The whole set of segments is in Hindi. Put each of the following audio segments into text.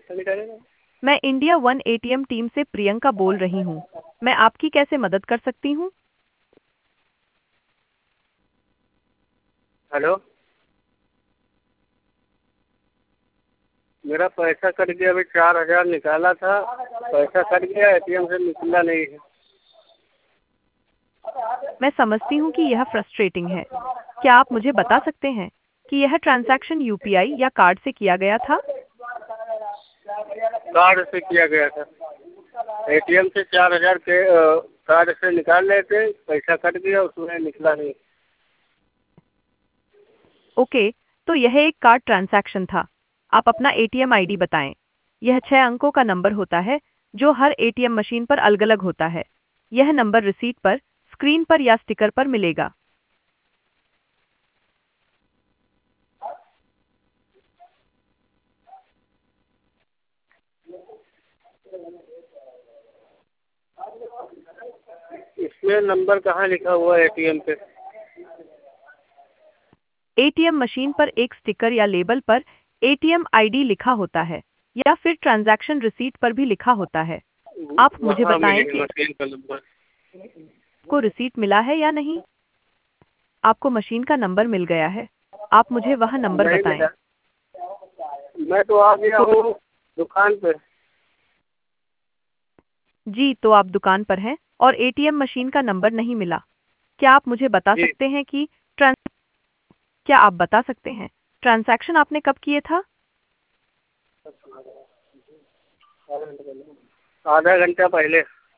मैं इंडिया वन एटीएम टीम से प्रियंका बोल रही हूँ। मैं आपकी कैसे मदद कर सकती हूँ? हेलो। मेरा पैसा कट गया, अभी 4,000 निकाला था, पैसा कट गया, एटीएम से निकला नहीं है। मैं समझती हूँ कि यह फ्रस्ट्रेटिंग है। क्या आप मुझे बता सकते हैं कि यह ट्रांजैक्शन यूपीआई या कार्ड से किया गया था? कार्ड से किया गया था। एटीएम से 4,000 के कार्ड से निकाल रहे थे, पैसा कट गया, उसमें निकला नहीं। ओके, तो यह एक कार्ड ट्रांजैक्शन था। आप अपना एटीएम आईडी बताएं। यह 6 अंकों का नंबर होता है जो हर एटीएम मशीन पर अलग-अलग होता है। यह नंबर रिसीट पर, स्क्रीन पर या स्टिकर पर मिलेगा। इसमें नंबर कहाँ लिखा हुआ है एटीएम पे? एटीएम मशीन पर एक स्टिकर या लेबल पर एटीएम आईडी लिखा होता है या फिर ट्रांजैक्शन रिसीट पर भी लिखा होता है। आप मुझे वहाँ बताएं मिली कि मशीन का नंबर। आपको रिसीट मिला है या नहीं। आपको मशीन का नंबर मिल गया है। आप मुझे वह नंबर नहीं बताएं। मिला। मैं तो आ गया तो हूँ दुकान पे। जी, तो आप दुकान पर हैं और एटीएम मशीन का नंबर नहीं मिला। क्या आप मुझे बता जी, सकते हैं कि क्या आप बता सकते हैं ट्रांजैक्शन आपने कब किए था? आधा घंटा पहले।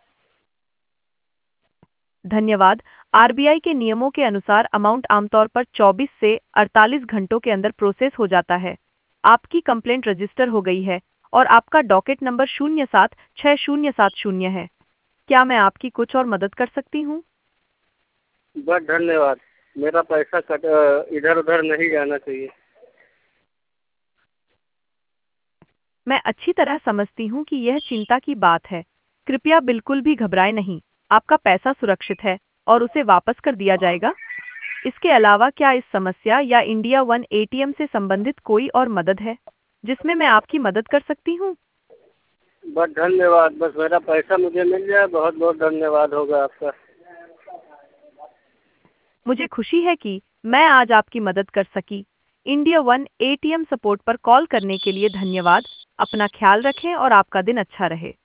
धन्यवाद। आरबीआई के नियमों के अनुसार अमाउंट आमतौर पर 24 से 48 घंटों के अंदर प्रोसेस हो जाता है। आपकी कंप्लेंट रजिस्टर हो गई है और आपका डॉकेट नंबर 076070 है। क्या मैं आपकी कुछ और मदद कर सकती हूँ? बस धन्यवाद। मेरा पैसा कट इधर उधर नहीं जाना चाहिए। मैं अच्छी तरह समझती हूँ कि यह चिंता की बात है। कृपया बिल्कुल भी घबराएं नहीं। आपका पैसा सुरक्षित है और उसे वापस कर दिया जाएगा। इसके अलावा क्या इस समस्या या इंडिया वन एटीएम से संबंधित कोई और मदद है जिसमें मैं आपकी मदद कर सकती हूँ? बस धन्यवाद, बस मेरा पैसा मुझे मिल जाए, बहुत बहुत धन्यवाद होगा आपका। मुझे खुशी है कि मैं आज आपकी मदद कर सकी। इंडिया वन एटीएम सपोर्ट पर कॉल करने के लिए धन्यवाद। अपना ख्याल रखें और आपका दिन अच्छा रहे।